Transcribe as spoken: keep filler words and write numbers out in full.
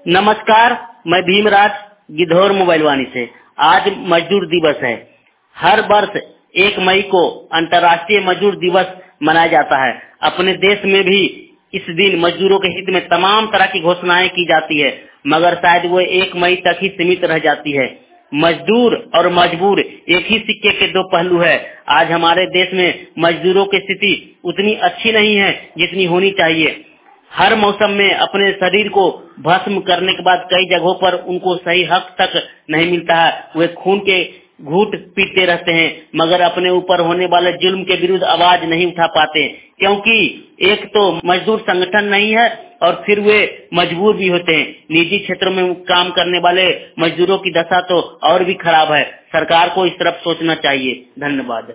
नमस्कार, मैं भीमराज गिद्धौर मोबाइल वाणी से। आज मजदूर दिवस है। हर वर्ष एक मई को अंतर्राष्ट्रीय मजदूर दिवस मनाया जाता है। अपने देश में भी इस दिन मजदूरों के हित में तमाम तरह की घोषणाएं की जाती है, मगर शायद वो एक मई तक ही सीमित रह जाती है। मजदूर और मजबूर एक ही सिक्के के दो पहलू है। आज हमारे देश में मजदूरों की स्थिति उतनी अच्छी नहीं है जितनी होनी चाहिए। हर मौसम में अपने शरीर को भस्म करने के बाद कई जगहों पर उनको सही हक तक नहीं मिलता है। वे खून के घूंट पीटते रहते हैं, मगर अपने ऊपर होने वाले जुल्म के विरुद्ध आवाज नहीं उठा पाते, क्योंकि एक तो मजदूर संगठन नहीं है और फिर वे मजबूर भी होते हैं। निजी क्षेत्रों में काम करने वाले मजदूरों की दशा तो और भी खराब है। सरकार को इस तरफ सोचना चाहिए। धन्यवाद।